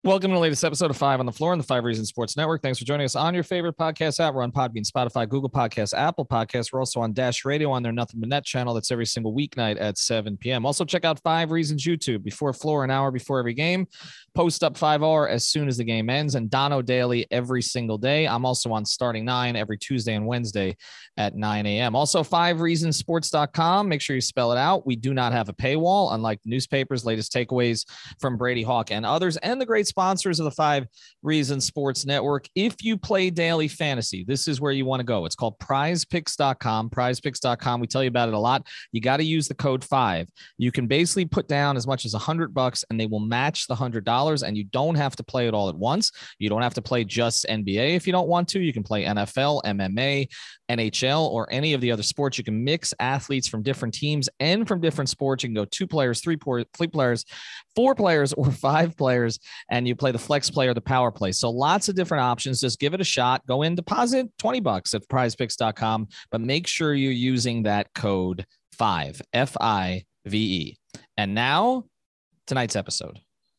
Welcome to the latest episode of Five on the Floor on the Five Reasons Sports Network. Thanks for joining us on your favorite podcast app. We're on Podbean, Spotify, Google Podcasts, Apple Podcasts. We're also on Dash Radio on their Nothing But Net channel. That's every single weeknight at 7 p.m. Also, check out Five Reasons YouTube before Floor, an hour before every game. Post up 5R as soon as the game ends, and Dono Daily every single day. I'm also on Starting Nine every Tuesday and Wednesday at 9 a.m. Also, FiveReasonsSports.com. Make sure you spell it out. We do not have a paywall, unlike newspapers. Latest takeaways from Brady Hawk and others, and the great sponsors of the Five Reasons Sports Network. If you play daily fantasy, this is where you want to go. It's called prizepicks.com. Prizepicks.com. We tell you about it a lot. You got to use the code 5. You can basically put down as much as $100 and they will match the $100, and you don't have to play it all at once. You don't have to play just NBA if you don't want to. You can play NFL, MMA, NHL, or any of the other sports. You can mix athletes from different teams and from different sports. You can go 2 players, 3 players, 4 players, or 5 players, and you play the flex play or the power play. So lots of different options. Just give it a shot. Go in, deposit $20 at prizepicks.com, but make sure you're using that code 5, F-I-V-E. And now, tonight's episode.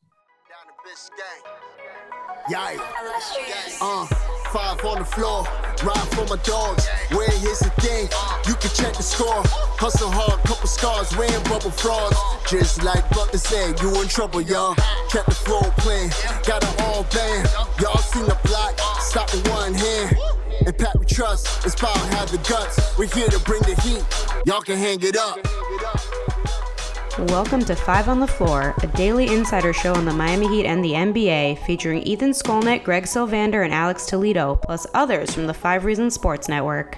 Yikes. 5 on the floor, ride for my dogs. Where here's the thing, you can check the score. Hustle hard, couple scars, wearing bubble frauds. Just like Butler said, you in trouble, y'all. Kept the flow playing, got it all banned. Y'all seen the block, stop with one hand. And Pat we trust, it's power, have the guts. We're here to bring the heat, y'all can hang it up. Welcome to Five on the Floor, a daily insider show on the Miami Heat and the NBA, featuring Ethan Skolnick, Greg Sylvander, and Alex Toledo, plus others from the Five Reasons Sports Network.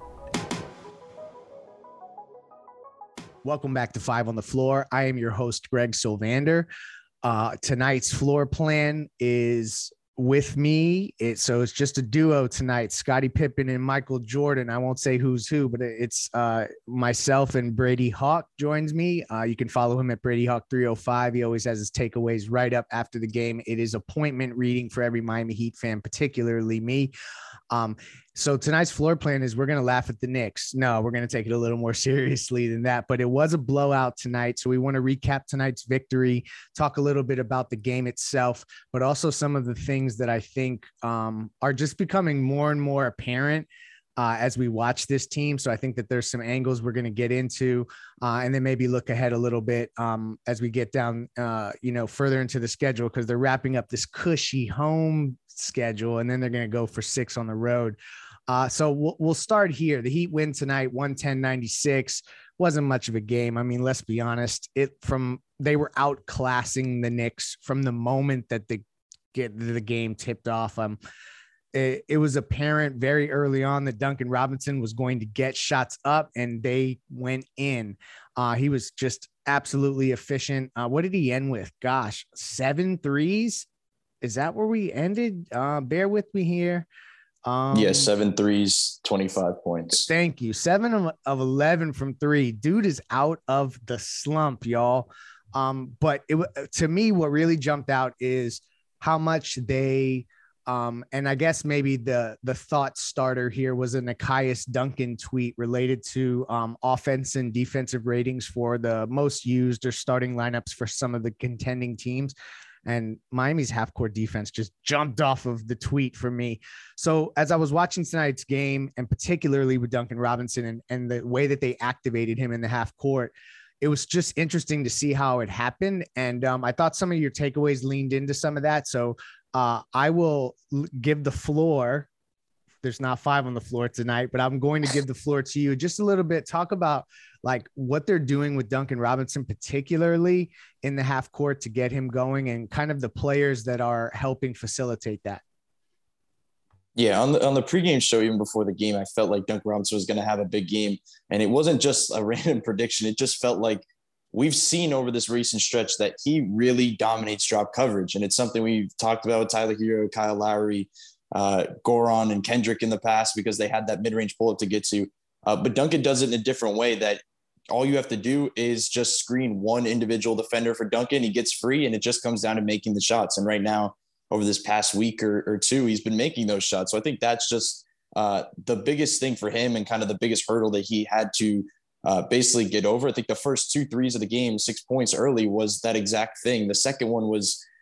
Welcome back to Five on the Floor. I am your host, Greg Sylvander. Tonight's floor plan is with me. It's just a duo tonight, Scottie Pippen and Michael Jordan. I won't say who's who, but it's myself and Brady Hawk joins me. You can follow him at Brady Hawk 305. He always has his takeaways right up after the game. It is appointment reading for every Miami Heat fan, particularly me. So tonight's floor plan is we're going to laugh at the Knicks. No, we're going to take it a little more seriously than that, but it was a blowout tonight. So we want to recap tonight's victory, talk a little bit about the game itself, but also some of the things that I think are just becoming more and more apparent as we watch this team. So I think that there's some angles we're going to get into and then maybe look ahead a little bit as we get down, further into the schedule, because they're wrapping up this cushy home schedule and then they're going to go for 6 on the road. So we'll start here. The Heat win tonight, 110-96. Wasn't much of a game. I mean, let's be honest. They were outclassing the Knicks from the moment that the game tipped off. It was apparent very early on that Duncan Robinson was going to get shots up, and they went in. He was just absolutely efficient. What did he end with? Gosh, 7 threes. Is that where we ended? Bear with me here. 7 threes, 25 points. Thank you. 7 of 11 from 3. Dude is out of the slump, y'all. But to me, what really jumped out is how much they and I guess maybe the thought starter here was a Nekias Duncan tweet related to offense and defensive ratings for the most used or starting lineups for some of the contending teams. And Miami's half-court defense just jumped off of the tweet for me. So as I was watching tonight's game, and particularly with Duncan Robinson and the way that they activated him in the half-court, it was just interesting to see how it happened. And I thought some of your takeaways leaned into some of that. So I will give the floor. There's not 5 on the floor tonight, but I'm going to give the floor to you just a little bit. Talk about like what they're doing with Duncan Robinson, particularly in the half court to get him going, and kind of the players that are helping facilitate that. Yeah, on the pregame show, even before the game, I felt like Duncan Robinson was going to have a big game. And it wasn't just a random prediction. It just felt like we've seen over this recent stretch that he really dominates drop coverage. And it's something we've talked about with Tyler Hero, Kyle Lowry, Goran, and Kendrick in the past, because they had that mid-range pull-up to get to. But Duncan does it in a different way, that all you have to do is just screen one individual defender for Duncan. He gets free, and it just comes down to making the shots. And right now, over this past week or two, he's been making those shots. So I think that's just the biggest thing for him, and kind of the biggest hurdle that he had to basically get over. I think the first 2 threes of the game, 6 points early, was that exact thing. The second one was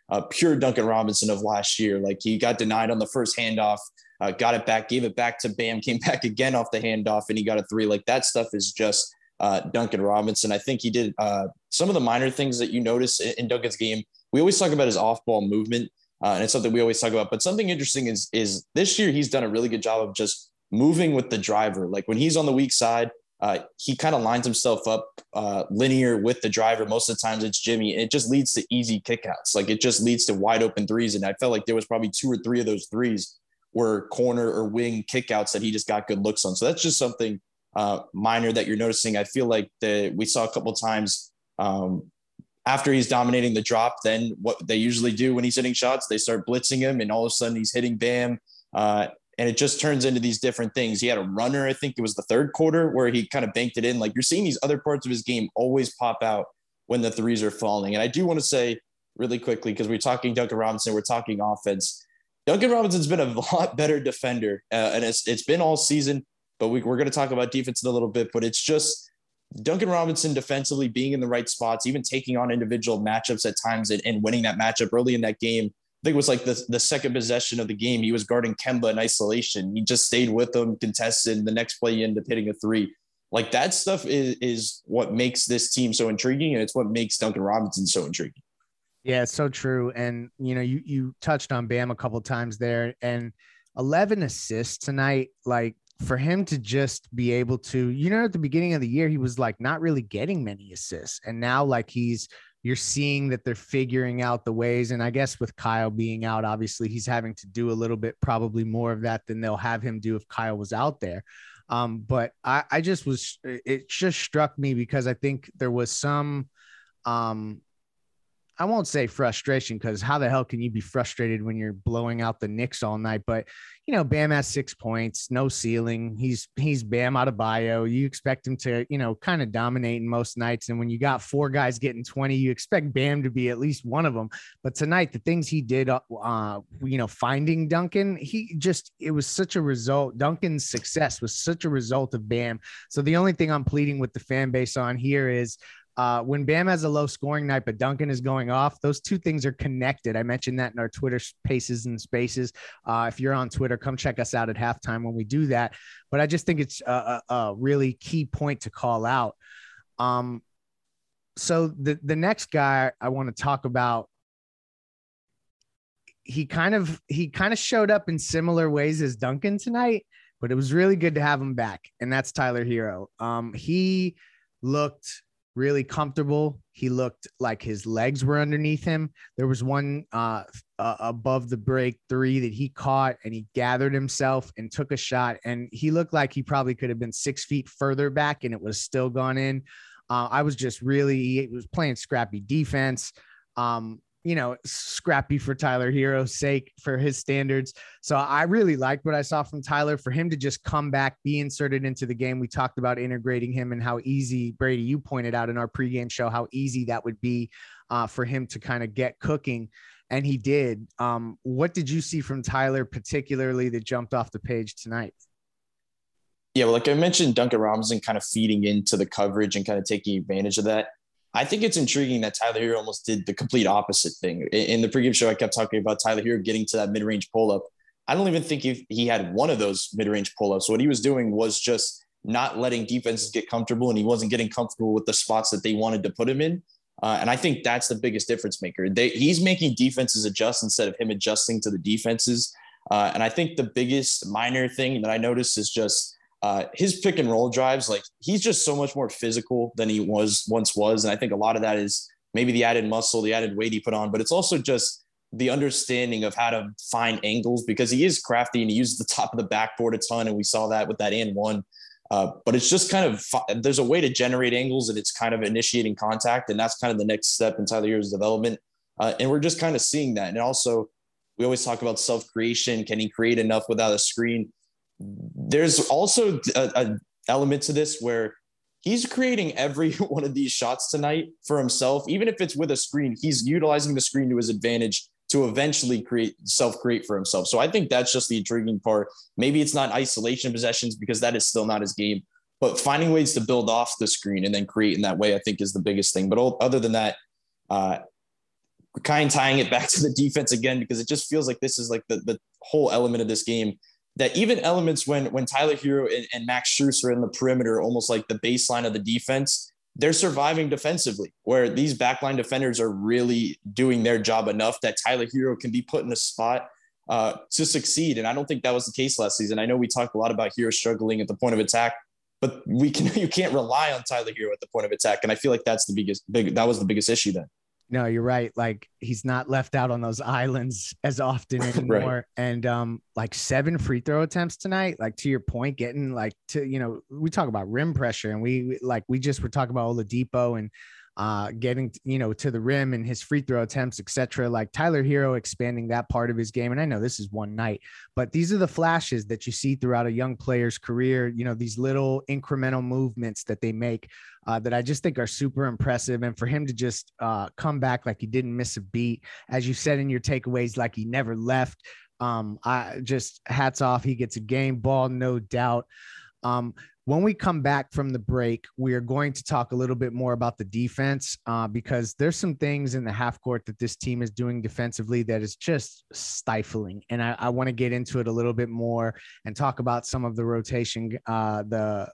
pure Duncan Robinson of last year. Like he got denied on the first handoff, got it back, gave it back to Bam, came back again off the handoff, and he got a three. Like that stuff is just Duncan Robinson. I think he did some of the minor things that you notice in Duncan's game. We always talk about his off-ball movement, and it's something we always talk about. But something interesting is this year he's done a really good job of just moving with the driver. Like when he's on the weak side, he kind of lines himself up linear with the driver. Most of the times it's Jimmy. And it just leads to easy kickouts. Like it just leads to wide open threes. And I felt like there was probably 2 or 3 of those threes were corner or wing kickouts that he just got good looks on. So that's just something minor that you're noticing. I feel like we saw a couple of times after he's dominating the drop, then what they usually do when he's hitting shots, they start blitzing him and all of a sudden he's hitting Bam. And it just turns into these different things. He had a runner, I think it was the third quarter, where he kind of banked it in. Like you're seeing these other parts of his game always pop out when the threes are falling. And I do want to say really quickly, because we're talking Duncan Robinson, we're talking offense. Duncan Robinson's been a lot better defender, and it's been all season, but we're going to talk about defense in a little bit, but it's just Duncan Robinson defensively being in the right spots, even taking on individual matchups at times and winning that matchup early in that game. I think it was like the second possession of the game. He was guarding Kemba in isolation. He just stayed with him, contested. The next play he ended up hitting a three. Like that stuff is what makes this team so intriguing, and it's what makes Duncan Robinson so intriguing. Yeah, it's so true. And, you touched on Bam a couple of times there, and 11 assists tonight. Like for him to just be able to, at the beginning of the year, he was like not really getting many assists. And now like you're seeing that they're figuring out the ways. And I guess with Kyle being out, obviously he's having to do a little bit, probably more of that than they'll have him do if Kyle was out there. But it just struck me because I think there was some, I won't say frustration, because how the hell can you be frustrated when you're blowing out the Knicks all night? But, Bam has 6 points, no ceiling. He's Bam Adebayo. You expect him to, kind of dominate in most nights. And when you got 4 guys getting 20, you expect Bam to be at least one of them. But tonight, the things he did, finding Duncan, it was such a result. Duncan's success was such a result of Bam. So the only thing I'm pleading with the fan base on here is, when Bam has a low scoring night, but Duncan is going off, those two things are connected. I mentioned that in our Twitter spaces and spaces. If you're on Twitter, come check us out at halftime when we do that. But I just think it's a really key point to call out. So the next guy I want to talk about, he kind of showed up in similar ways as Duncan tonight, but it was really good to have him back. And that's Tyler Herro. He looked really comfortable. He looked like his legs were underneath him. There was one above the break 3 that he caught, and he gathered himself and took a shot. And he looked like he probably could have been 6 feet further back and it was still gone in. I was just he was playing scrappy defense. Scrappy for Tyler Herro's sake, for his standards. So I really liked what I saw from Tyler. For him to just come back, be inserted into the game. We talked about integrating him and how easy, Brady, you pointed out in our pregame show, how easy that would be for him to kind of get cooking. And he did. What did you see from Tyler particularly that jumped off the page tonight? Yeah, well, like I mentioned, Duncan Robinson kind of feeding into the coverage and kind of taking advantage of that. I think it's intriguing that Tyler Herro almost did the complete opposite thing. In the pregame show, I kept talking about Tyler Herro getting to that mid-range pull-up. I don't even think he had one of those mid-range pull-ups. What he was doing was just not letting defenses get comfortable, and he wasn't getting comfortable with the spots that they wanted to put him in. And I think that's the biggest difference maker. He's making defenses adjust instead of him adjusting to the defenses. And I think the biggest minor thing that I noticed is just his pick and roll drives. Like he's just so much more physical than he once was. And I think a lot of that is maybe the added muscle, the added weight he put on, but it's also just the understanding of how to find angles, because he is crafty and he uses the top of the backboard a ton. And we saw that with that and one. But it's just kind of, there's a way to generate angles, and it's kind of initiating contact. And that's kind of the next step in Tyler Herro's development. And we're just kind of seeing that. And also we always talk about self-creation. Can he create enough without a screen? There's also a element to this where he's creating every one of these shots tonight for himself. Even if it's with a screen, he's utilizing the screen to his advantage to eventually self-create for himself. So I think that's just the intriguing part. Maybe it's not isolation possessions, because that is still not his game, but finding ways to build off the screen and then create in that way, I think is the biggest thing. But other than that, kind of tying it back to the defense again, because it just feels like this is like the whole element of this game, that even elements when Tyler Hero and Max Strus are in the perimeter, almost like the baseline of the defense, they're surviving defensively, where these backline defenders are really doing their job enough that Tyler Hero can be put in a spot to succeed. And I don't think that was the case last season. I know we talked a lot about Hero struggling at the point of attack, but you can't rely on Tyler Hero at the point of attack. And I feel like that was the biggest issue then. No, you're right. Like, he's not left out on those islands as often anymore. Right. And like 7 free throw attempts tonight, like to your point, getting like to, we talk about rim pressure, and we just were talking about Oladipo and getting, to the rim and his free throw attempts, etc. Like Tyler Hero expanding that part of his game. And I know this is one night, but these are the flashes that you see throughout a young player's career, these little incremental movements that they make that I just think are super impressive. And for him to just come back like he didn't miss a beat, as you said in your takeaways, like he never left. I just hats off. He gets a game ball, no doubt. When we come back from the break, we are going to talk a little bit more about the defense because there's some things in the half court that this team is doing defensively that is just stifling. And I want to get into it a little bit more and talk about some of the rotation, the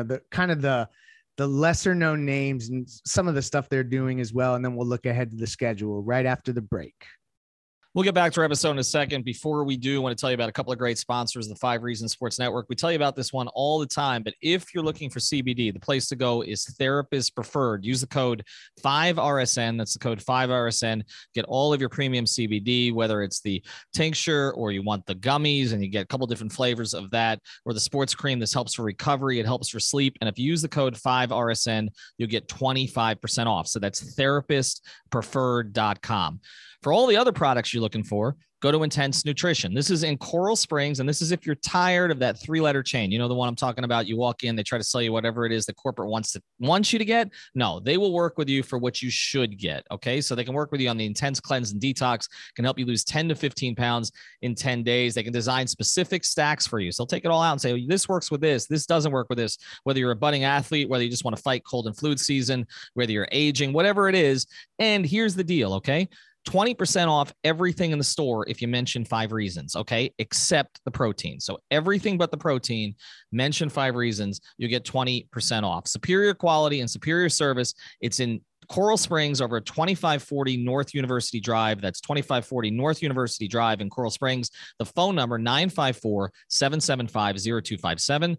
lesser known names and some of the stuff they're doing as well. And then we'll look ahead to the schedule right after the break. We'll get back to our episode in a second. Before we do, I want to tell you about a couple of great sponsors, the 5 Reasons Sports Network. We tell you about this one all the time, but if you're looking for CBD, the place to go is Therapist Preferred. Use the code 5RSN. That's the code 5RSN. Get all of your premium CBD, whether it's the tincture or you want the gummies, and you get a couple different flavors of that, or the sports cream. This helps for recovery. It helps for sleep. And if you use the code 5RSN, you'll get 25% off. So that's therapistpreferred.com. For all the other products you're looking for, go to Intense Nutrition. This is in Coral Springs, and this is if you're tired of that 3-letter chain. You know the one I'm talking about? You walk in, they try to sell you whatever it is the corporate wants you to get. No, they will work with you for what you should get, okay? So they can work with you on the Intense Cleanse and Detox, can help you lose 10 to 15 pounds in 10 days. They can design specific stacks for you. So they'll take it all out and say, this works with this doesn't work with this. Whether you're a budding athlete, whether you just want to fight cold and flu season, whether you're aging, whatever it is. And here's the deal, okay? 20% off everything in the store if you mention 5 Reasons, okay? Except the protein. So everything but the protein, mention 5 Reasons, you get 20% off. Superior quality and superior service. It's in Coral Springs over at 2540 North University Drive. That's 2540 North University Drive in Coral Springs. The phone number, 954-775-0257,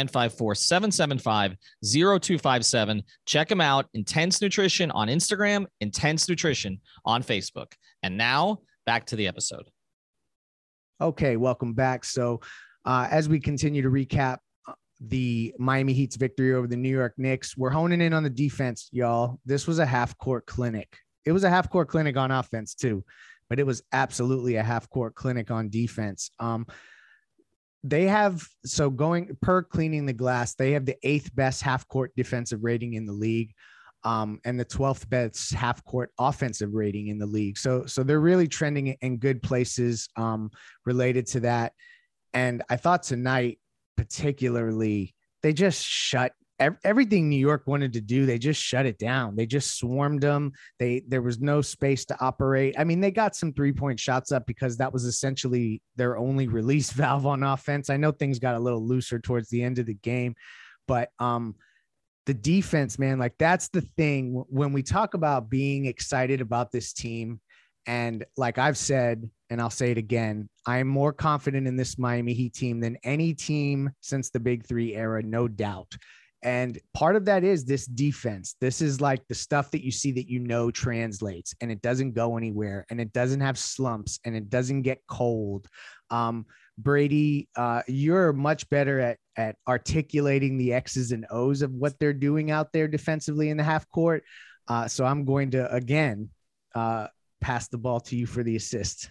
954-775-0257. Check them out. Intense Nutrition on Instagram, Intense Nutrition on Facebook. And now back to the episode. Okay, welcome back. So as we continue to recap the Miami Heat's victory over the New York Knicks, we're honing in on the defense, y'all. This was a half-court clinic. It was a half-court clinic on offense too, but it was absolutely a half-court clinic on defense. They have, so going per Cleaning the Glass, they have the 8th best half-court defensive rating in the league, and the 12th best half-court offensive rating in the league. So they're really trending in good places related to that. And I thought tonight, particularly, they just shut everything New York wanted to do. They just shut it down. They just swarmed them. There was no space to operate. I mean, they got some 3-point shots up because that was essentially their only release valve on offense. I know things got a little looser towards the end of the game, but the defense, man, like that's the thing when we talk about being excited about this team. And like I've said, and I'll say it again, I am more confident in this Miami Heat team than any team since the Big 3 era, no doubt. And part of that is this defense. This is like the stuff that you see that translates, and it doesn't go anywhere, and it doesn't have slumps, and it doesn't get cold. Brady, you're much better at articulating the X's and O's of what they're doing out there defensively in the half court. So I'm going to, again, pass the ball to you for the assist.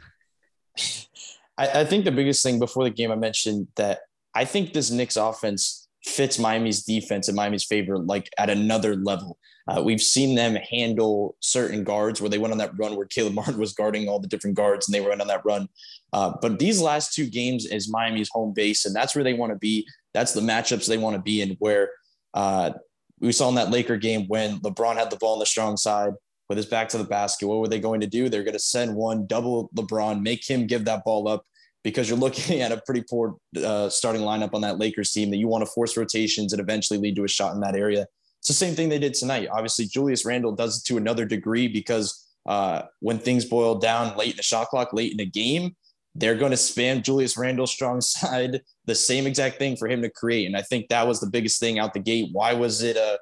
I think the biggest thing before the game, I mentioned that I think this Knicks offense fits Miami's defense in Miami's favor, like at another level. We've seen them handle certain guards where they went on that run where Caleb Martin was guarding all the different guards and they went on that run. But these last 2 games is Miami's home base, and that's where they want to be. That's the matchups they want to be in, where we saw in that Laker game when LeBron had the ball on the strong side. with his back to the basket. What were they going to do? They're going to send one, double LeBron, make him give that ball up, because you're looking at a pretty poor starting lineup on that Lakers team that you want to force rotations and eventually lead to a shot in that area. It's the same thing they did tonight. Obviously, Julius Randle does it to another degree, because when things boil down late in the shot clock, late in a game, they're going to spam Julius Randle's strong side, the same exact thing for him to create. And I think that was the biggest thing out the gate. Why was it a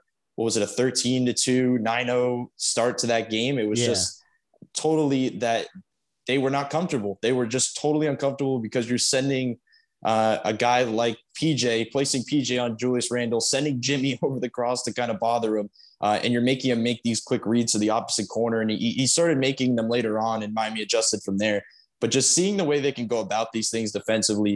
13-2, 9-0 start to that game? It was just totally that they were not comfortable. They were just totally uncomfortable, because you're sending a guy like PJ, placing PJ on Julius Randle, sending Jimmy over the cross to kind of bother him. And you're making him make these quick reads to the opposite corner. And he started making them later on, and Miami adjusted from there. But just seeing the way they can go about these things defensively,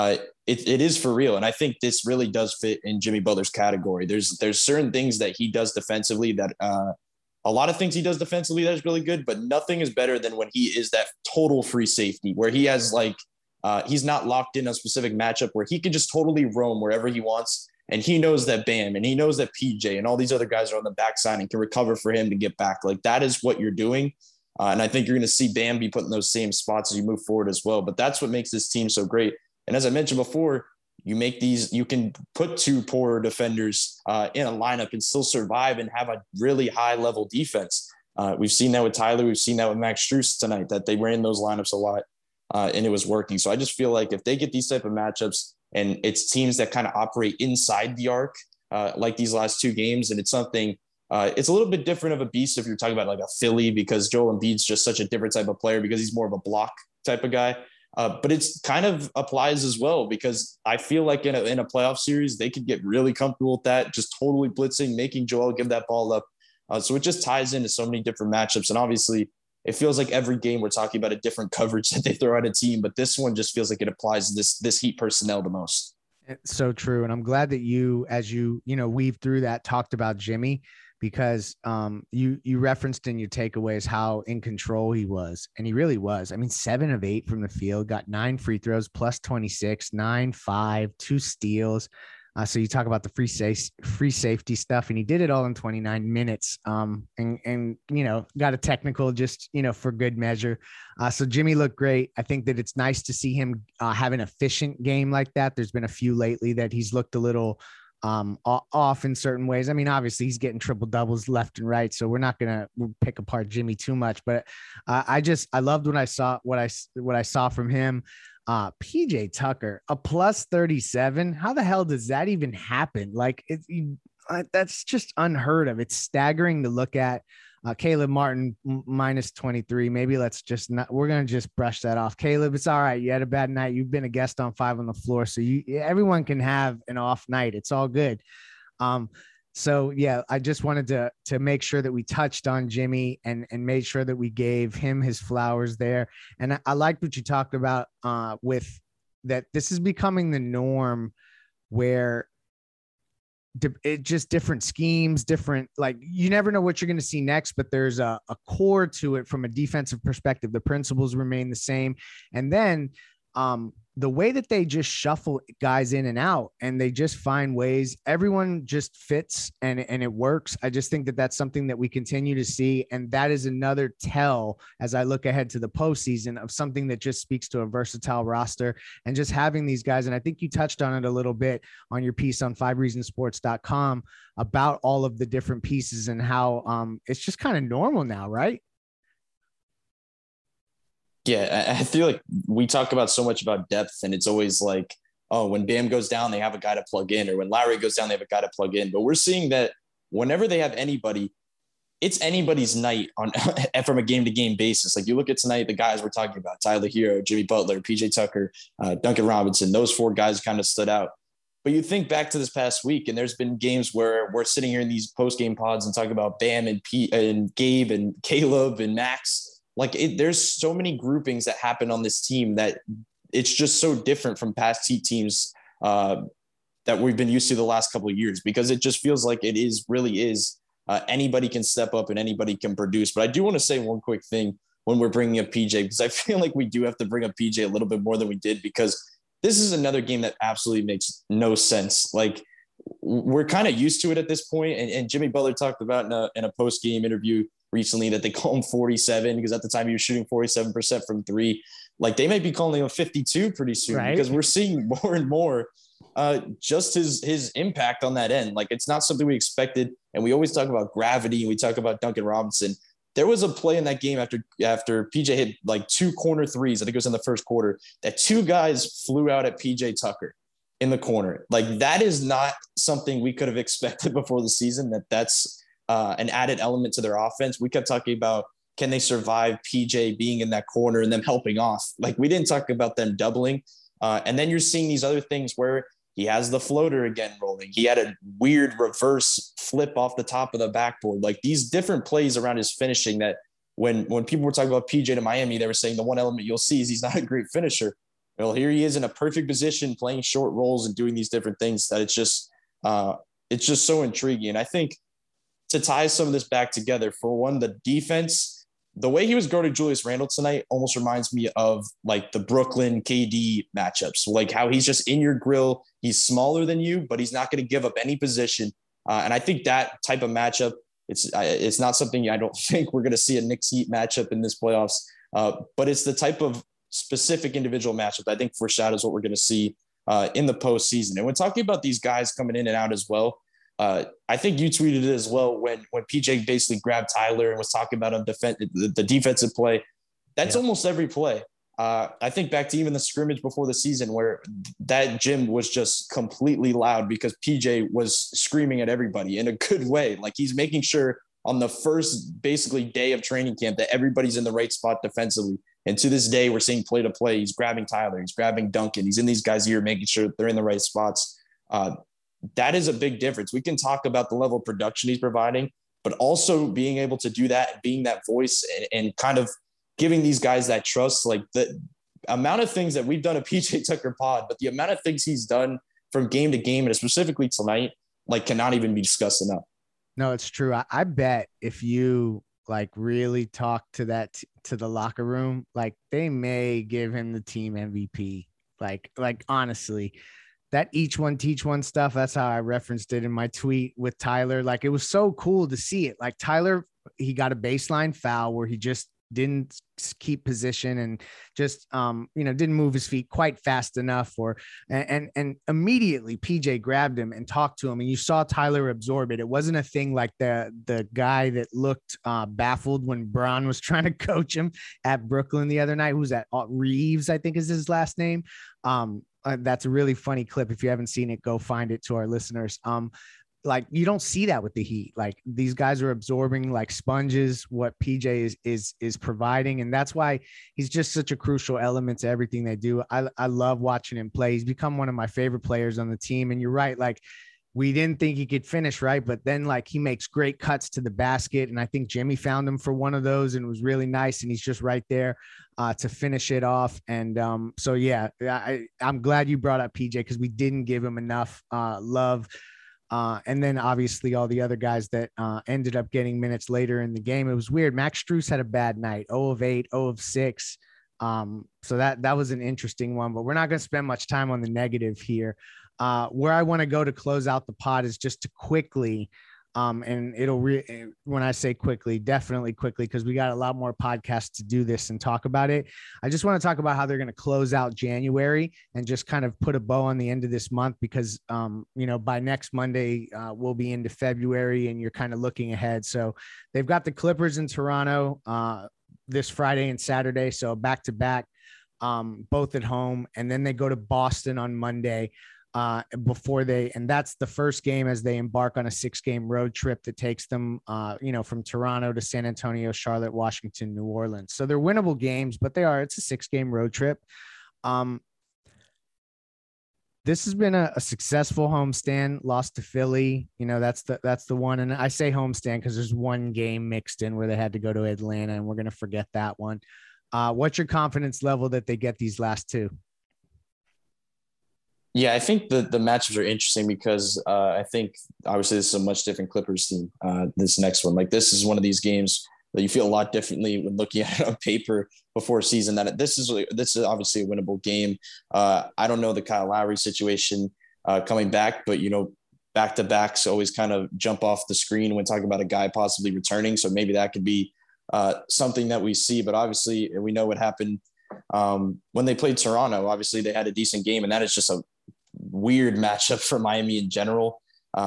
it is for real. And I think this really does fit in Jimmy Butler's category. There's certain things that he does defensively that a lot of things he does defensively that is really good, but nothing is better than when he is that total free safety, where he has he's not locked in a specific matchup, where he can just totally roam wherever he wants. And he knows that Bam, and he knows that PJ and all these other guys are on the backside and can recover for him to get back. Like, that is what you're doing. And I think you're going to see Bam be put in those same spots as you move forward as well. But that's what makes this team so great. And as I mentioned before, you can put two poor defenders in a lineup and still survive and have a really high level defense. We've seen that with Tyler. We've seen that with Max Strus tonight, that they ran those lineups a lot and it was working. So I just feel like if they get these type of matchups, and it's teams that kind of operate inside the arc, like these last two games, and it's something, it's a little bit different of a beast if you're talking about like a Philly, because Joel Embiid's just such a different type of player, because he's more of a block type of guy. But it's kind of applies as well, because I feel like in a playoff series, they could get really comfortable with that, just totally blitzing, making Joel give that ball up. So it just ties into so many different matchups. And obviously, it feels like every game we're talking about a different coverage that they throw at a team, but this one just feels like it applies this Heat personnel the most. It's so true. And I'm glad that you, as you weave through that, talked about Jimmy, because you referenced in your takeaways how in control he was. And he really was. I mean, 7 of 8 from the field, got 9 free throws, plus 26, 9-5, 2 steals. So you talk about the free safety stuff, and he did it all in 29 minutes. And got a technical just, for good measure. So Jimmy looked great. I think that it's nice to see him have an efficient game like that. There's been a few lately that he's looked a little off in certain ways. I mean, obviously he's getting triple doubles left and right, so we're not going to pick apart Jimmy too much, but I loved what I saw from him. PJ Tucker, a plus 37. How the hell does that even happen? Like, that's just unheard of. It's staggering to look at. Caleb Martin minus 23. Maybe we're going to just brush that off. Caleb, it's all right. You had a bad night. You've been a guest on 5 on the Floor. So everyone can have an off night. It's all good. So yeah, I just wanted to make sure that we touched on Jimmy and made sure that we gave him his flowers there. And I liked what you talked about with that. This is becoming the norm, where it just different schemes, different, like, you never know what you're going to see next, but there's a core to it from a defensive perspective. The principles remain the same. And then the way that they just shuffle guys in and out, and they just find ways, everyone just fits and it works. I just think that that's something that we continue to see. And that is another tell, as I look ahead to the postseason, of something that just speaks to a versatile roster and just having these guys. And I think you touched on it a little bit on your piece on 5reasonsports.com about all of the different pieces and how it's just kind of normal now, right? Yeah, I feel like we talk about so much about depth, and it's always like, oh, when Bam goes down, they have a guy to plug in, or when Lowry goes down, they have a guy to plug in. But we're seeing that whenever they have anybody, it's anybody's night on from a game-to-game basis. Like, you look at tonight, the guys we're talking about, Tyler Hero, Jimmy Butler, PJ Tucker, Duncan Robinson, those 4 guys kind of stood out. But you think back to this past week, and there's been games where we're sitting here in these post-game pods and talking about Bam and Gabe and Caleb and Max. Like, there's so many groupings that happen on this team that it's just so different from past Heat teams that we've been used to the last couple of years, because it just feels like it really is anybody can step up and anybody can produce. But I do want to say one quick thing when we're bringing up PJ, because I feel like we do have to bring up PJ a little bit more than we did, because this is another game that absolutely makes no sense. Like, we're kind of used to it at this point. And Jimmy Butler talked about in a post-game interview recently that they call him 47 because at the time he was shooting 47% from three. Like they might be calling him 52 pretty soon, right? Because we're seeing more and more just his impact on that end. Like it's not something we expected. And we always talk about gravity and we talk about Duncan Robinson. There was a play in that game after PJ hit like 2 corner threes. I think it was in the first quarter that 2 guys flew out at PJ Tucker in the corner. Like that is not something we could have expected before the season, that's an added element to their offense. We kept talking about, can they survive PJ being in that corner and them helping off? Like we didn't talk about them doubling. And then you're seeing these other things where he has the floater again rolling. He had a weird reverse flip off the top of the backboard. Like these different plays around his finishing that when people were talking about PJ to Miami, they were saying the one element you'll see is he's not a great finisher. Well, here he is in a perfect position, playing short rolls and doing these different things that it's just so intriguing. And I think to tie some of this back together, for one, the defense, the way he was guarding Julius Randle tonight almost reminds me of like the Brooklyn KD matchups, like how he's just in your grill. He's smaller than you, but he's not going to give up any position. And I think that type of matchup, it's not something I don't think we're going to see a Knicks Heat matchup in this playoffs, but it's the type of specific individual matchup I think foreshadows what we're going to see in the postseason. And when talking about these guys coming in and out as well, I think you tweeted it as well when PJ basically grabbed Tyler and was talking about the defensive play. That's almost every play. I think back to even the scrimmage before the season where that gym was just completely loud because PJ was screaming at everybody in a good way. Like he's making sure on the first basically day of training camp that everybody's in the right spot defensively. And to this day, we're seeing play to play. He's grabbing Tyler. He's grabbing Duncan. He's in these guys' ear, making sure they're in the right spots. That is a big difference. We can talk about the level of production he's providing, but also being able to do that, being that voice and kind of giving these guys that trust. Like the amount of things that we've done at PJ Tucker Pod, but the amount of things he's done from game to game and specifically tonight, like cannot even be discussed enough. No, it's true. I bet if you like really talk to the locker room, like they may give him the team MVP. Like honestly, that each one teach one stuff. That's how I referenced it in my tweet with Tyler. Like it was so cool to see it. Like Tyler, he got a baseline foul where he just didn't keep position and just, didn't move his feet quite fast enough and immediately PJ grabbed him and talked to him. And you saw Tyler absorb it. It wasn't a thing like the guy that looked baffled when Bron was trying to coach him at Brooklyn the other night. Who's that? Reeves, I think is his last name. That's a really funny clip. If you haven't seen it, go find it to our listeners. Like you don't see that with the Heat. Like these guys are absorbing like sponges what PJ is providing, and that's why he's just such a crucial element to everything they do. I love watching him play. He's become one of my favorite players on the team. And you're right, like we didn't think he could finish, right? But then like he makes great cuts to the basket, and I think Jimmy found him for one of those, and it was really nice. And he's just right there to finish it off. And so yeah, I'm glad you brought up PJ because we didn't give him enough love. And then obviously all the other guys that ended up getting minutes later in the game. It was weird. Max Strus had a bad night, 0 of 8, 0 of 6. So that was an interesting one, but we're not going to spend much time on the negative here. Where I want to go to close out the pod is just to quickly, and when I say quickly, definitely quickly, because we got a lot more podcasts to do this and talk about it. I just want to talk about how they're going to close out January and just kind of put a bow on the end of this month because, by next Monday, we'll be into February and you're kind of looking ahead. So they've got the Clippers in Toronto this Friday and Saturday. So back to back, both at home. And then they go to Boston on Monday. And that's the first game as they embark on a 6-game road trip that takes them, from Toronto to San Antonio, Charlotte, Washington, New Orleans. So they're winnable games, but it's a 6-game road trip. This has been a successful homestand, lost to Philly. That's the one. And I say homestand because there's one game mixed in where they had to go to Atlanta, and we're going to forget that one. What's your confidence level that they get these last two? Yeah, I think the matchups are interesting because I think obviously this is a much different Clippers team. This next one, like this is one of these games that you feel a lot differently when looking at it on paper before a season. That this is obviously a winnable game. I don't know the Kyle Lowry situation coming back, but back-to-backs always kind of jump off the screen when talking about a guy possibly returning. So maybe that could be something that we see. But obviously, we know what happened when they played Toronto. Obviously, they had a decent game, and that is just a weird matchup for Miami in general.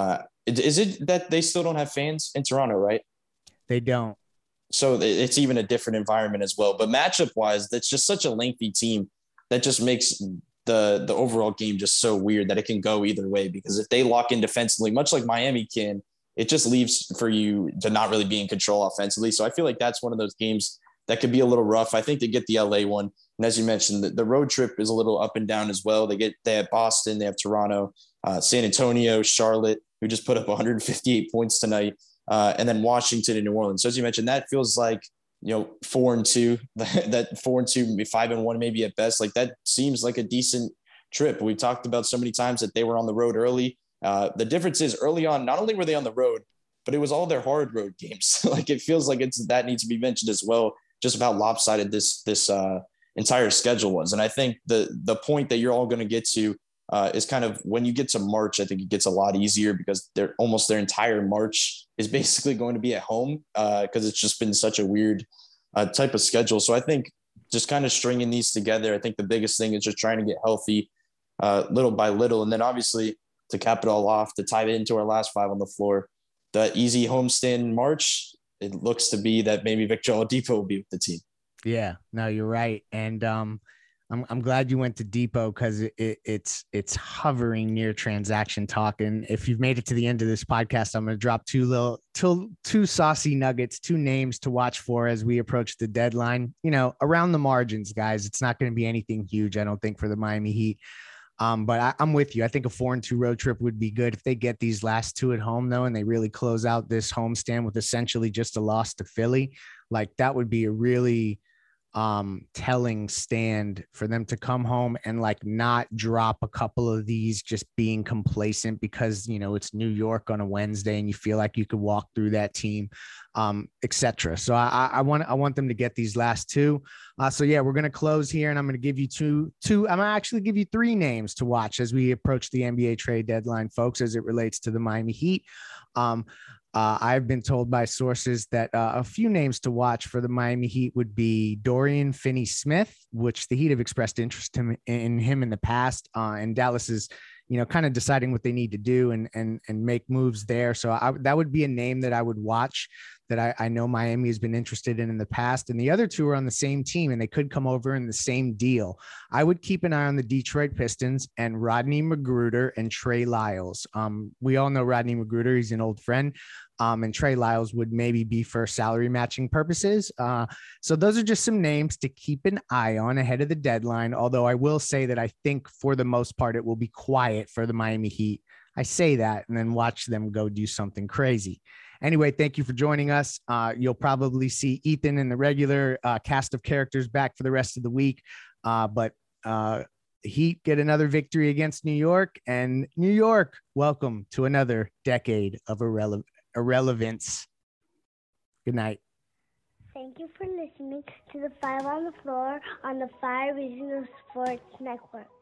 Is it that they still don't have fans in Toronto, right? They don't. So it's even a different environment as well. But matchup-wise, that's just such a lengthy team that just makes the overall game just so weird that it can go either way. Because if they lock in defensively, much like Miami can, it just leaves for you to not really be in control offensively. So I feel like that's one of those games that could be a little rough. I think they get the LA one. And as you mentioned, the road trip is a little up and down as well. They have Boston, they have Toronto, San Antonio, Charlotte, who just put up 158 points tonight. And then Washington and New Orleans. So as you mentioned, that feels like, 4-2, that 4-2, 5-1, maybe at best. Like that seems like a decent trip. We've talked about so many times that they were on the road early. The difference is early on, not only were they on the road, but it was all their hard road games. Like it feels like that needs to be mentioned as well, just about lopsided this entire schedule was. And I think the point that you're all going to get to is kind of when you get to March, I think it gets a lot easier because their entire March is basically going to be at home because it's just been such a weird type of schedule. So I think just kind of stringing these together, I think the biggest thing is just trying to get healthy little by little. And then obviously to cap it all off, to tie it into our last five on the floor, the easy homestand in March, it looks to be that maybe Victor Oladipo will be with the team. Yeah, no, you're right. And I'm glad you went to Depot because it's hovering near transaction talk. And if you've made it to the end of this podcast, I'm going to drop two saucy nuggets, two names to watch for as we approach the deadline. Around the margins, guys. It's not going to be anything huge, I don't think, for the Miami Heat. But I'm with you. I think a 4-2 road trip would be good if they get these last two at home, though, and they really close out this homestand with essentially just a loss to Philly. Like that would be a really telling stand for them to come home and like not drop a couple of these just being complacent because it's New York on a Wednesday and you feel like you could walk through that team, etc. So I want them to get these last two. So yeah, we're gonna close here and I'm gonna give you two. I'm gonna actually give you three names to watch as we approach the NBA trade deadline, folks, as it relates to the Miami Heat. I've been told by sources that a few names to watch for the Miami Heat would be Dorian Finney-Smith, which the Heat have expressed interest in him in the past, and Dallas is, kind of deciding what they need to do and make moves there. So that would be a name that I would watch that I know Miami has been interested in the past. And the other two are on the same team and they could come over in the same deal. I would keep an eye on the Detroit Pistons and Rodney McGruder and Trey Lyles. We all know Rodney McGruder. He's an old friend. And Trey Lyles would maybe be for salary matching purposes. So those are just some names to keep an eye on ahead of the deadline. Although I will say that I think for the most part, it will be quiet for the Miami Heat. I say that and then watch them go do something crazy. Anyway, thank you for joining us. You'll probably see Ethan and the regular cast of characters back for the rest of the week. But Heat get another victory against New York. And New York, welcome to another decade of irrelevance. Good night. Thank you for listening to the Five on the Floor on the Five Regional Sports Network.